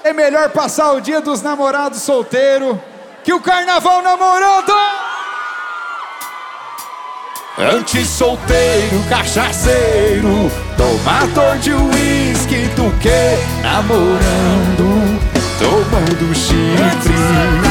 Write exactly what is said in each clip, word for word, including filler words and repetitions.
é melhor passar o dia dos namorados solteiro que o carnaval namorando. Antes solteiro, cachaceiro, tomador de uísque do que namorando, tomando chifre.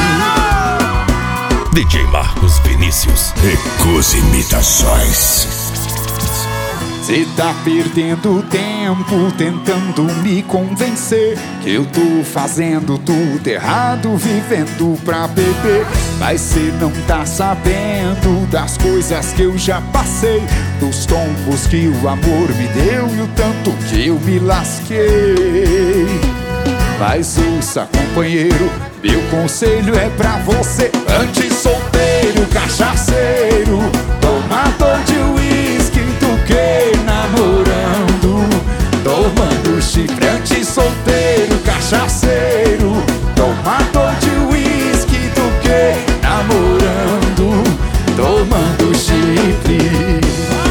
D J Marcos Vinícius, Ecos Imitações. Cê tá perdendo tempo tentando me convencer que eu tô fazendo tudo errado, vivendo pra beber. Mas cê não tá sabendo das coisas que eu já passei, dos tombos que o amor me deu e o tanto que eu me lasquei. Mas ouça, companheiro, meu conselho é pra você. Antes solteiro, cachaceiro, tomador de uísque do que namorando, tomando chifre. Antes solteiro, cachaceiro, tomador de uísque do que namorando, tomando chifre.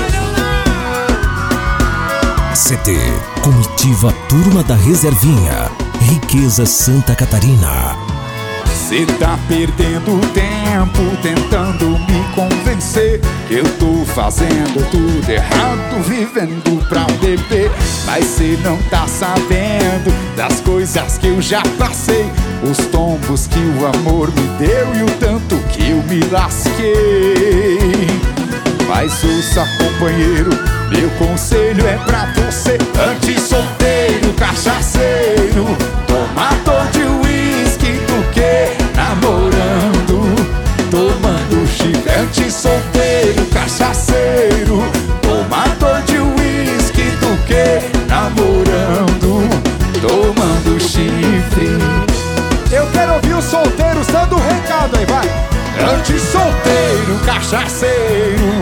C T Comitiva Turma da Reservinha, Riqueza Santa Catarina. Cê tá perdendo tempo tentando me convencer que eu tô fazendo tudo errado, vivendo pra beber. Mas cê não tá sabendo das coisas que eu já passei, os tombos que o amor me deu e o tanto que eu me lasquei. Mas ouça, companheiro, meu conselho é pra você. Antes solteiro, cachaceiro, tomador de uísque do que namorando, tomando chifre. Antes solteiro, cachaceiro, tomador de uísque do que namorando, tomando chifre. Eu quero ouvir os solteiros dando um recado aí, vai. Antes solteiro, cachaceiro,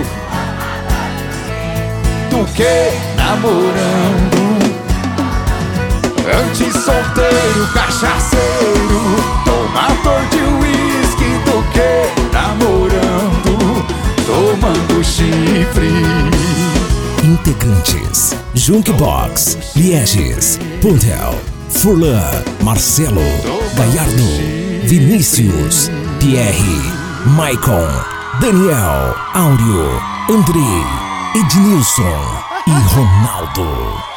do que namorando. Antes solteiro, cachaceiro, tomador de uísque do que namorando, tomando chifre. Integrantes: Junkbox, Lieges, Puntel, Furlan, Marcelo, Gallardo, Vinícius, Pierre, Maicon, Daniel, Áureo, Andrei, Ednilson e Ronaldo.